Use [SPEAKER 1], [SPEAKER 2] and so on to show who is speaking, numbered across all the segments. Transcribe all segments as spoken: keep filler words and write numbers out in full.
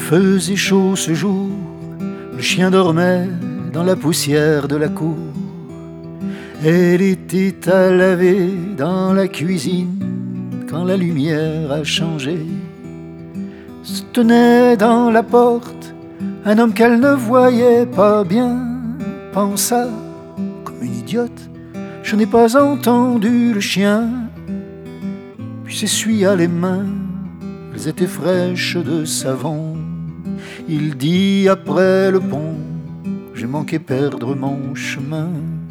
[SPEAKER 1] faisait chaud ce jour, le chien dormait dans la poussière de la cour. Elle était à laver dans la cuisine quand la lumière a changé. Se tenait dans la porte un homme qu'elle ne voyait pas bien. Pensa, comme une idiote, je n'ai pas entendu le chien. Puis s'essuya les mains, elles étaient fraîches de savon. Il dit après le pont, j'ai manqué perdre mon chemin.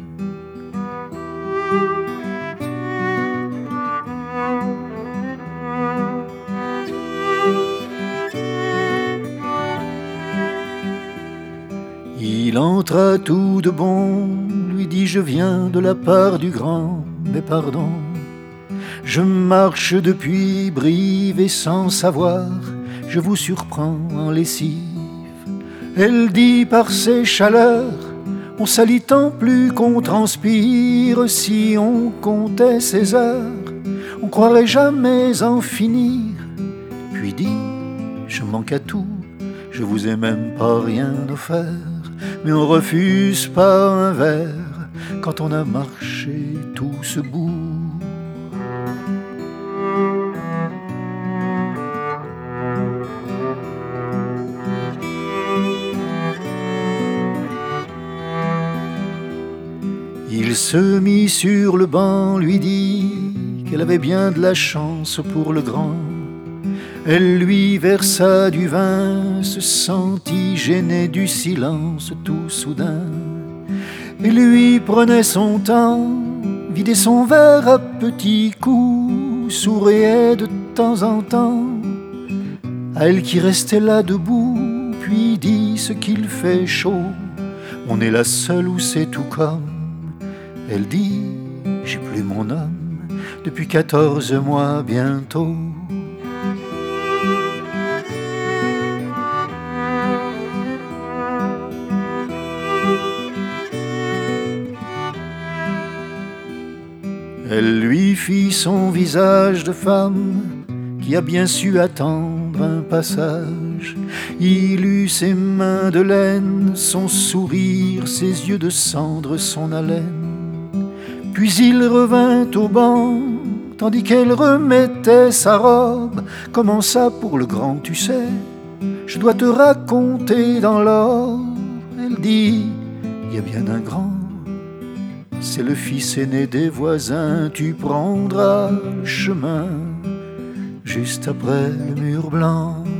[SPEAKER 1] Il entra tout de bon, lui dit je viens de la part du grand, mais pardon. Je marche depuis Brive et sans savoir, je vous surprends en lessive. Elle dit par ses chaleurs, on salit tant plus qu'on transpire. Si on comptait ses heures, on croirait jamais en finir. Puis dit, je manque à tout, je vous ai même pas rien offert. Mais on refuse pas un verre quand on a marché tout ce bout. Il se mit sur le banc, lui dit qu'elle avait bien de la chance pour le grand. Elle lui versa du vin, se sentit gênée du silence tout soudain. Et lui prenait son temps, vidait son verre à petits coups, souriait de temps en temps à elle qui restait là debout, puis dit ce qu'il fait chaud, on est la seule où c'est tout comme. Elle dit, j'ai plus mon homme depuis quatorze mois bientôt. Elle lui fit son visage de femme qui a bien su attendre un passage. Il eut ses mains de laine, son sourire, ses yeux de cendre, son haleine. Puis il revint au banc, tandis qu'elle remettait sa robe. Comment ça pour le grand, tu sais, je dois te raconter dans l'or. Elle dit, il y a bien un grand, c'est le fils aîné des voisins. Tu prendras le chemin juste après le mur blanc.